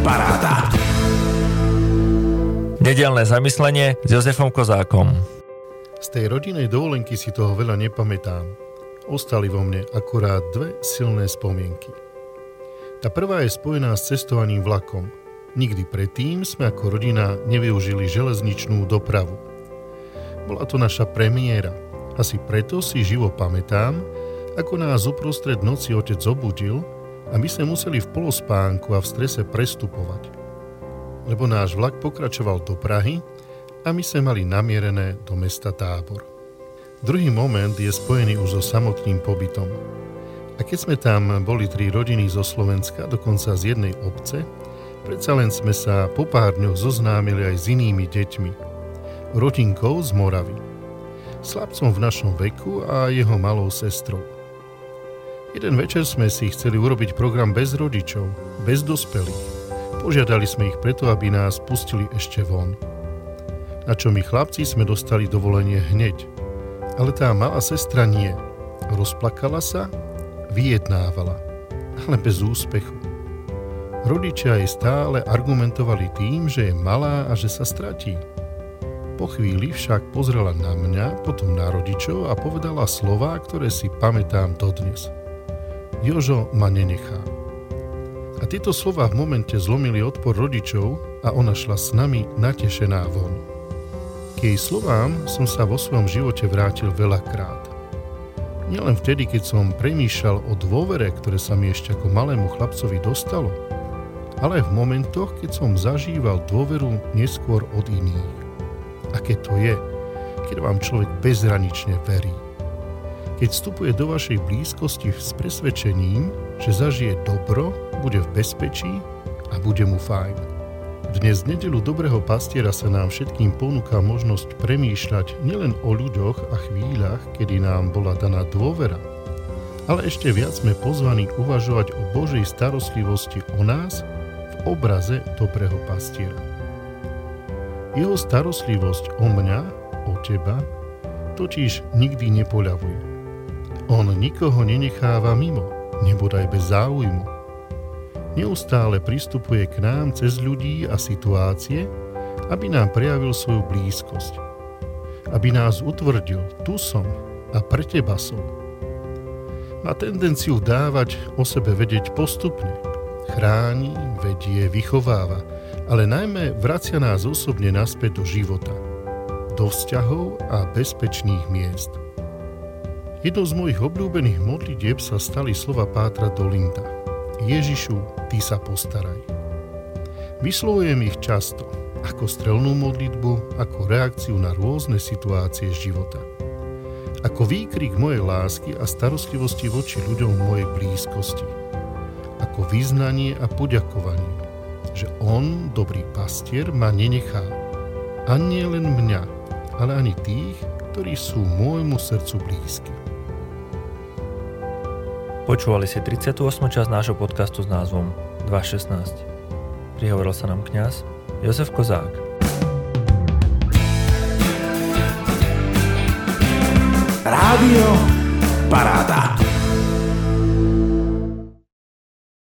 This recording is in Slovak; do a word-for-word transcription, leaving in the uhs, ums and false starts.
Paráda. Nedeľné zamyslenie s Jozefom Kozákom. Z tej rodinej dovolenky si toho veľa nepamätám. Ostali vo mne akurát dve silné spomienky. Tá prvá je spojená s cestovaním vlakom. Nikdy predtým sme ako rodina nevyužili železničnú dopravu. Bola to naša premiéra. Asi preto si živo pamätám, ako nás uprostred noci otec zobudil a my sme museli v polospánku a v strese prestupovať. Lebo náš vlak pokračoval do Prahy a my sme mali namierené do mesta Tábor. Druhý moment je spojený už so samotným pobytom. A keď sme tam boli tri rodiny zo Slovenska, dokonca z jednej obce, predsa len sme sa po pár dňoch zoznámili aj s inými deťmi. Rodinkou z Moravy. Slabcom v našom veku a jeho malou sestrou. Jeden večer sme si chceli urobiť program bez rodičov, bez dospelých. Požiadali sme ich preto, aby nás pustili ešte von. Na čo my chlapci sme dostali dovolenie hneď. Ale tá malá sestra nie. Rozplakala sa, vyjednávala, ale bez úspechu. Rodičia jej stále argumentovali tým, že je malá a že sa stratí. Po chvíli však pozrela na mňa, potom na rodičov a povedala slová, ktoré si pamätám dodnes. Jožo ma nenechá. A tieto slová v momente zlomili odpor rodičov a ona šla s nami natešená von. K jej slovám som sa vo svojom živote vrátil veľakrát. Nielen vtedy, keď som premýšľal o dôvere, ktoré sa mi ešte ako malému chlapcovi dostalo, ale aj v momentoch, keď som zažíval dôveru neskôr od iných. Aké to je, keď vám človek bezhranične verí. Keď vstupuje do vašej blízkosti s presvedčením, že zažije dobro, bude v bezpečí a bude mu fajn. Dnes v nedeľu Dobrého pastiera sa nám všetkým ponúka možnosť premýšľať nielen o ľuďoch a chvíľach, kedy nám bola daná dôvera, ale ešte viac sme pozvaní uvažovať o Božej starostlivosti o nás v obraze Dobrého pastiera. Jeho starostlivosť o mňa, o teba, totiž nikdy nepoľavuje. On nikoho nenecháva mimo, nebodaj bez záujmu. Neustále pristupuje k nám cez ľudí a situácie, aby nám prejavil svoju blízkosť. Aby nás utvrdil, tu som a pre teba som. Má tendenciu dávať o sebe vedieť postupne. Chráni, vedie, vychováva, ale najmä vracia nás osobne naspäť do života, do vzťahov a bezpečných miest. Jednou z mojich obľúbených modlitieb sa stali slova pátra Dolinda. Ježišu, ty sa postaraj. Vyslovujem ich často, ako strelnú modlitbu, ako reakciu na rôzne situácie života. Ako výkrik mojej lásky a starostlivosti voči ľuďom v mojej blízkosti. Ako vyznanie a poďakovanie, že on, dobrý pastier, ma nenechá. A nie len mňa, ale ani tých, ktorí sú môjmu srdcu blízki. Počúvali si tridsiatu ôsmu časť nášho podcastu s názvom dva šestnásť. Prihovoril sa nám kňaz Jozef Kozák. Rádio Paráda.